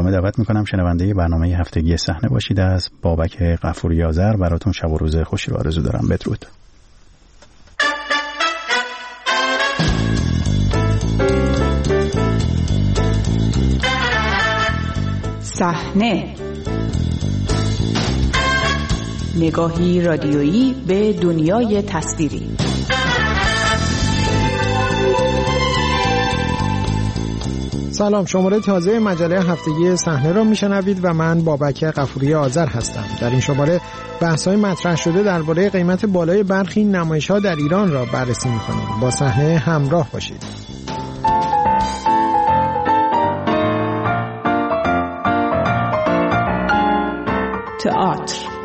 برنامه دعوت میکنم شنونده برنامه هفتگی صحنه باشید. از بابک غفوری آذر براتون شب و روز خوشی رو آرزو دارم. بدرود. صحنه، نگاهی رادیویی به دنیای تصویری. سلام، شماره تازه مجله هفتگی صحنه را میشنوید و من بابک غفوری آذر هستم. در این شماره بحث‌های مطرح شده درباره قیمت بالای برخی نمایش‌ها در ایران را بررسی می‌کنیم. با صحنه همراه باشید. تئاتر.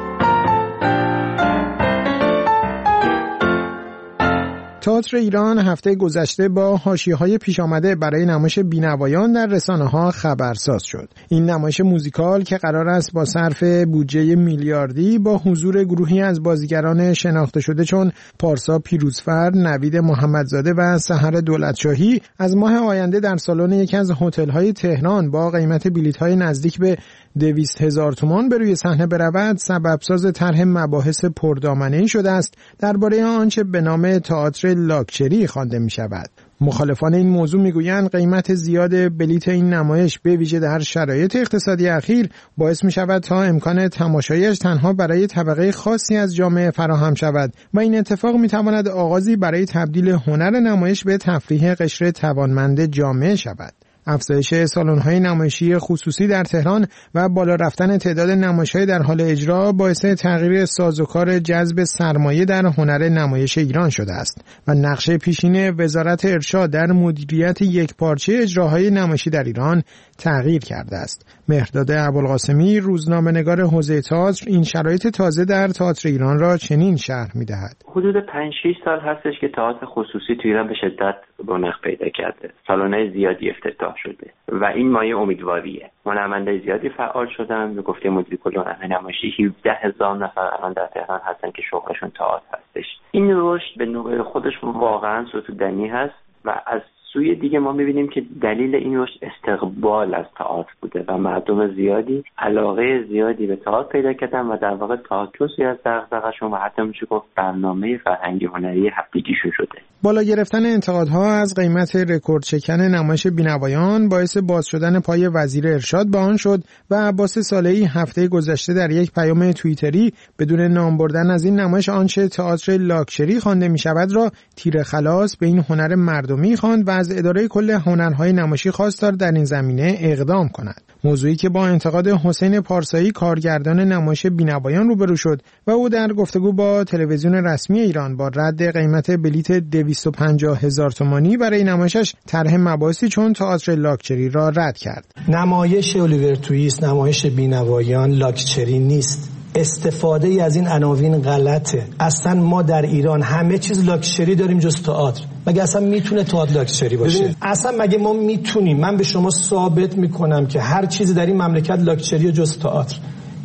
تئاتر ایران هفته گذشته با حاشیه‌های پیش آمده برای نمایش بینوایان در رسانه‌ها خبرساز شد. این نمایش موزیکال که قرار است با صرف بودجه میلیاردی با حضور گروهی از بازیگران شناخته شده چون پارسا پیروزفرد، نوید محمدزاده و سحر دولتشاهی از ماه آینده در سالن یکی از هتل‌های تهران با قیمت بلیط‌های نزدیک به 200,000 تومان به روی صحنه برود، سببساز طرح مباحث پردامنه‌ای شده است درباره آنچه به نام تئاتر لاکچری خوانده می شود. مخالفان این موضوع میگویند قیمت زیاد بلیط این نمایش به ویژه در شرایط اقتصادی اخیر باعث می شود تا امکان تماشایش تنها برای طبقه خاصی از جامعه فراهم شود و این اتفاق می تواند آغازی برای تبدیل هنر نمایش به تفریح قشر توانمند جامعه شود. افزایش سالن‌های نمایشی خصوصی در تهران و بالا رفتن تعداد نمایش‌های در حال اجرا باعث تغییر سازوکار جذب سرمایه در هنر نمایش ایران شده است و نقش پیشین وزارت ارشاد در مدیریت یکپارچه اجراهای نمایشی در ایران تغییر کرده است. مهرداد ابوالقاسمی، روزنامه‌نگار حوزه تئاتر، این شرایط تازه در تئاتر ایران را چنین شرح می‌دهد. حدود 5-6 سال هستش که تئاتر خصوصی تو ایران به شدت رونق پیدا کرده. سالن‌های زیادی افتتاح شده و این مایه امیدواریه. هنرمندای زیادی فعال شدن. به گفته مدیر کل هنر نمایشی 17,000 نفر الان در تهران هستن که شغلشون تئاتر هستش. این رشد به نوبه خودش واقعا ستودنی هست و از سوی دیگه ما می‌بینیم که دلیل این رشد استقبال از تئاتر بوده و مردم زیادی علاقه زیادی به تئاتر پیدا کردن و در واقع تئاتر جزئی از دغدغه‌شون و حتی میشه گفت برنامه فرهنگی هنری هفتگیشون شده. بالا گرفتن انتقادها از قیمت رکورد شکن نمایش بینوایان باعث باز شدن پای وزیر ارشاد به آن شد و عباس صالحی هفته گذشته در یک پیام توییتری بدون نام بردن از این نمایش آنچه تئاتر لاکچری خوانده می‌شود را تیر خلاص به این هنر مردمی خواند و از اداره کل هنرهای نمایشی خواست در این زمینه اقدام کند. موضوعی که با انتقاد حسین پارسایی کارگردان نمایش بینوایان روبرو شد و او در گفتگو با تلویزیون رسمی ایران با رد قیمت بلیط 250,000 تومانی برای نمایشش طرح مباحثی چون تئاتر لاکچری را رد کرد. نمایش الیور تویست، نمایش بینوایان لاکچری نیست. استفاده ای از این عناوین غلطه. اصلا ما در ایران همه چیز لاکچری داریم جز تئاتر. مگه اصلا میتونه تئاتر لاکچری باشه؟ اصلا مگه ما میتونیم؟ من به شما ثابت میکنم که هر چیزی در این مملکت لاکچری جز تئاتر.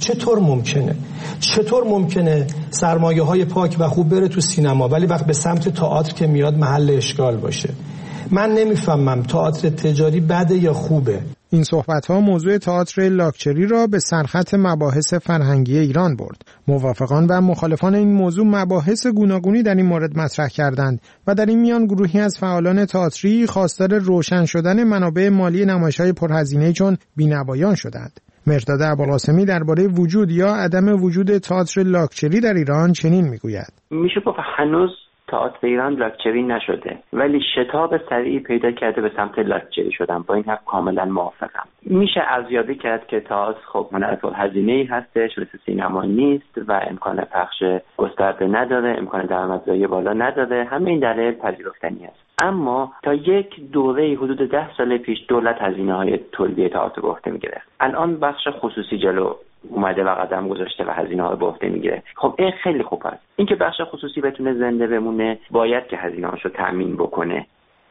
چطور ممکنه سرمایه‌های پاک و خوب بره تو سینما ولی وقت به سمت تئاتر که میاد محل اشکال باشه؟ من نمیفهمم تئاتر تجاری بده یا خوبه. این صحبت‌ها موضوع تئاتر لاکچری را به سرخط مباحث فرهنگی ایران برد. موافقان و مخالفان این موضوع مباحث گوناگونی در این مورد مطرح کردند و در این میان گروهی از فعالان تئاتری خواستار روشن شدن منابع مالی نمایش‌های پرهزینه چون بینوایان شدند. مهرداد ابوالقاسمی درباره وجود یا عدم وجود تئاتر لاکچری در ایران چنین میگوید: میشه گفت هنوز تئاتر ایران لاکچری نشده ولی شتاب سریعی پیدا کرده به سمت لاکچری شدن. با این حرف کاملا موافقم. میشه ارزیابی کرد که تئاتر خب هنر پرهزینه‌ای هستش، مثل سینما نیست و امکان پخش گسترده نداره، امکان درآمدزایی بالا نداره. همه این دلایل پذیرفتنی است. اما تا یک دوره حدود 10 سال پیش دولت هزینه‌های تولید تئاتر به عهده می‌گرفت. الان بخش خصوصی جلو اومده و قدم گذاشته و هزینه‌ها رو به عهده میگیره. خب این خیلی خوب است. اینکه بخش خصوصی بتونه زنده بمونه باید که هزینه‌هاشو تامین بکنه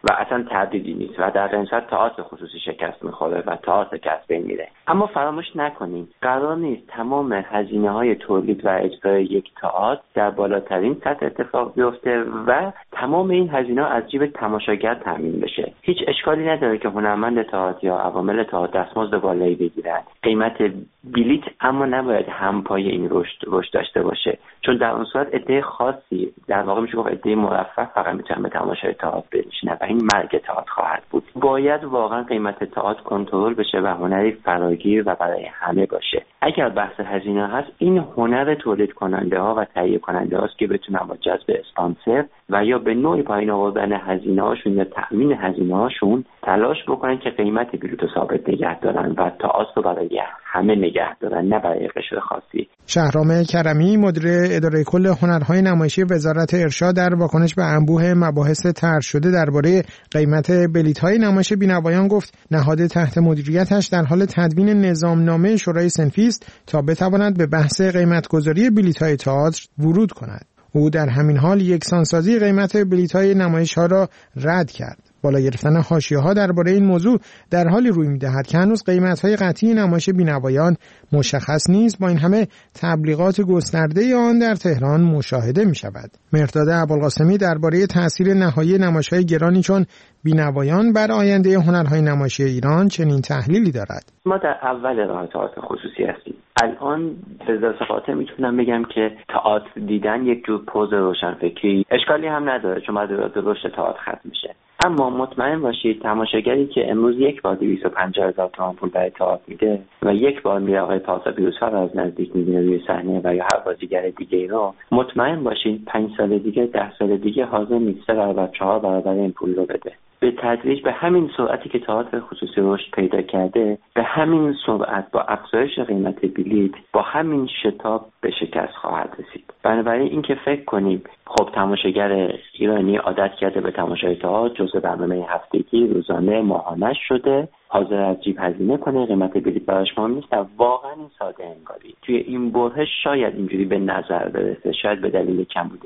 و اصلا تردیدی نیست و در قیمت تئاتر خصوصی شکست میخوره و تئاتر از بین میره. اما فراموش نکنیم قرار نیست تمام هزینه‌های تولید و اجرای یک تئاتر در بالاترین سطح اتفاق بیفته و تمام این هزینه‌ها از جیب تماشاگر تامین بشه. هیچ اشکالی نداره که هنرمند تئاتر یا عوامل تئاتر دستمزد بالایی بگیرن. قیمت بلیت اما نباید همپای این رشد داشته باشه، چون در اون صورت عده خاصی، در واقع میشه گفت عده مرفه فقط میتونن به تماشای تئاتر بنشینن و این مرگ تئاتر خواهد بود. باید واقعا قیمت تئاتر کنترل بشه و هنری فراگیر و برای همه باشه. اگر بحث هزینه هست، این هنر تولید کننده ها و تهیه کننده هاست که بتونن با جذب اسپانسر و یا به نوعی پایین آوردن هزینه هاشون یا تأمین هزینه هاشون تلاش بکنن که قیمت بلیط رو ثابت نگه دارن و تئاتر رو برای همه نگه دارن، نه برای قشر خاصی. شهرام کرمی، مدیر اداره کل هنرهای نمایشی وزارت ارشاد، در واکنش به انبوه مباحث طرح شده درباره قیمت بلیط‌های نمایش بینوایان گفت نهاد تحت مدیریتش در حال تدوین نظامنامه شورای صنفی است تا بتواند به بحث قیمت‌گذاری بلیط‌های تئاتر ورود کند. او در همین حال یکسانسازی قیمت بلیط‌های نمایش‌ها را رد کرد. بالا گرفتن حاشیه‌ها درباره این موضوع در حالی روی می‌دهد که هنوز قیمت‌های قطعی نمایش بینوایان مشخص نیست، با این همه تبلیغات گسترده آن در تهران مشاهده می‌شود. مهرداد ابوالقاسمی درباره تأثیر نهایی نمایش‌های گرانی چون بینوایان بر آینده هنرهای نمایشی ایران چنین تحلیلی دارد. ما در اول راه تئاتر خصوصی هستیم. الان به ذات خاطر میتونم بگم که تئاتر دیدن یک جور پوز روشنفکری اشکالی هم نداره، چون بعد رشد تئاتر ختم میشه. اما مطمئن باشید تماشاگری که امروز یک بار 250,000 تومان پول برای تئاتر میده و یک بار میره آقای پارسا پیروزفر رو از نزدیک میبینه روی صحنه و یا هر بازیگر دیگه رو، مطمئن باشید 5 سال دیگه 10 سال دیگه حاضر نیست 3 برابر 4 برابر این پول رو بده. به تدریج به همین سرعتی که تئاتر خصوصی رشد پیدا کرده، به همین سرعت با افزایش قیمت بلیط با همین شتاب به شکست خواهد رسید. بنابراین این که فکر کنیم خب تماشاگر ایرانی عادت کرده به تماشای تئاتر، جزء برنامه هفتگی، روزانه، ماهانه شده، حاضر از جیب هزینه کنه، قیمت بلیط براش مهم نیست، واقعا این ساده انگاری توی این برهه شاید اینجوری به نظر برسه، شاید به دلیل کمبود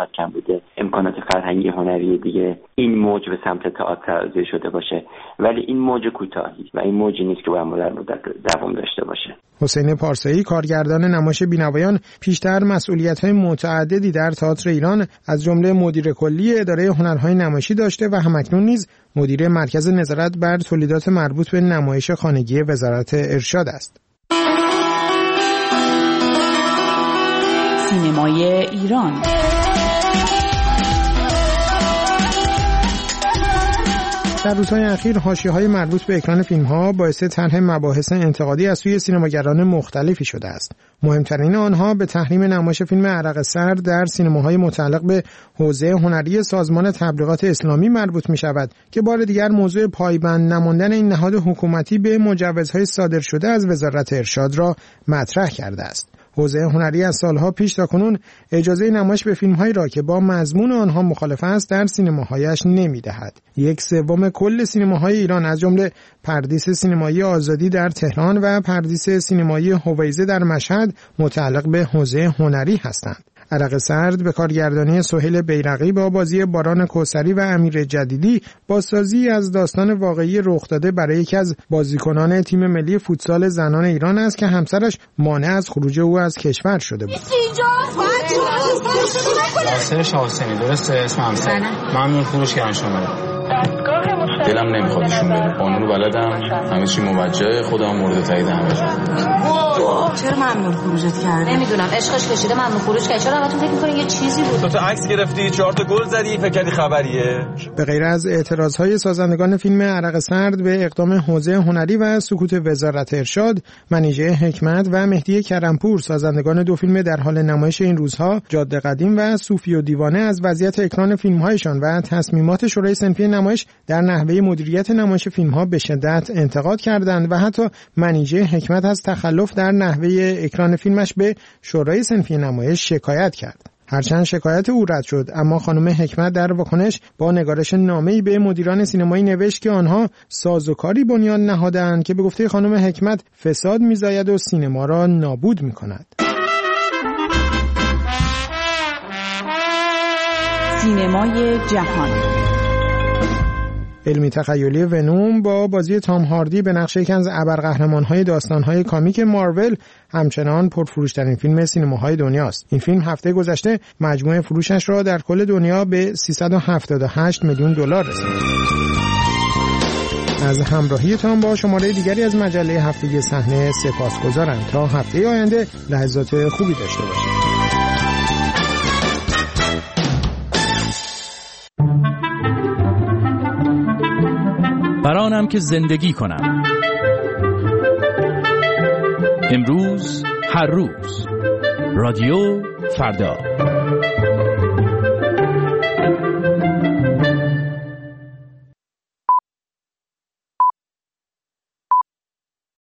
امکانات فرهنگی هنری دیگه این موج به سمت تئاتر زیر شده باشه، ولی این موج کوتاهی و این موجی نیست که باید مدت دوام داشته باشه. حسین پارسایی، کارگردان نمایش بینوایان، پیشتر مسئولیت‌های متعددی در تئاتر ایران از جمله مدیر کلی اداره هنرهای نمایشی داشته و همکنون نیز مدیر مرکز نظارت بر تولیدات مربوط به نمایش خانگی وزارت ارشاد است. سینمای ایران. در روزهای اخیر حاشیه‌های مربوط به اکران فیلم‌ها باعث طرح مباحث انتقادی از سوی سینماگران مختلفی شده است. مهمترین آنها به تحریم نمایش فیلم عرق سرد در سینماهای متعلق به حوزه هنری سازمان تبلیغات اسلامی مربوط می‌شود که بار دیگر موضوع پایبند نماندن این نهاد حکومتی به مجوزهای صادر شده از وزارت ارشاد را مطرح کرده است. حوزه هنری از سالها پیش تاکنون اجازه نمایش به فیلم‌هایی را که با مضمون آنها مخالف است در سینماهایش نمی‌دهد. 1/3 کل سینماهای ایران از جمله پردیس سینمایی آزادی در تهران و پردیس سینمایی هویزه در مشهد متعلق به حوزه هنری هستند. عرق سرد به کارگردانی سهیل بیرقی با بازی باران کوثری و امیر جدیدی بازسازی از داستان واقعی رخ داده برای یکی از بازیکنان تیم ملی فوتسال زنان ایران است که همسرش مانع از خروج او از کشور شده بود. ناصر شاهحسینی، درسته اسم همسر؟ ممنون فروش کردن شما. دلم نمیخواد ایشون بره. قانون بلدم، همه چی موجه، خودم مورد تایید همه. چرا ممنون خروجت کرده؟ نمیدونم، عشقش کشیده ممنون خروج کرد. چرا همتون فکر می‌کنین یه چیزی بود؟ تو عکس گرفتی، 4 تا گل زدی، فکر کردی خبریه؟ به غیر از اعتراض‌های سازندگان فیلم عرق سرد به اقدام حوزه هنری و سکوت وزارت ارشاد، منیژه حکمت و مهدی کرمپور، سازندگان 2 فیلم در حال نمایش این روزها، جاده قدیم و صوفی و دیوانه، از وضعیت اکران فیلم‌هایشان و تصمیمات شورای صنفی نمایش در نحوه مدیریت نمایش فیلم‌ها به شدت انتقاد کردند و حتی منیژه حکمت از تخلف در نحوه اکران فیلمش به شورای صنفی نمایش شکایت کرد. هرچند شکایت او رد شد، اما خانم حکمت در واکنش با نگارش نامه‌ای به مدیران سینمایی نوشت که آنها سازوکاری بنیاد نهادند که به گفته خانم حکمت فساد می‌زاید و سینما را نابود می‌کند. سینمای جهان. علمی تخیلی ونوم با بازی تام هاردی به نقش یکی از ابرقهرمان‌های داستان‌های کامیک مارول همچنان پرفروش‌ترین فیلم سینماهای دنیاست. این فیلم هفته گذشته مجموع فروشش را در کل دنیا به 378 میلیون دلار رساند. از همراهیتان با شماره دیگری از مجله هفتگی صحنه سپاسگزارم. تا هفته آینده لحظات خوبی داشته باشید. برانم که زندگی کنم. امروز هر روز رادیو فردا.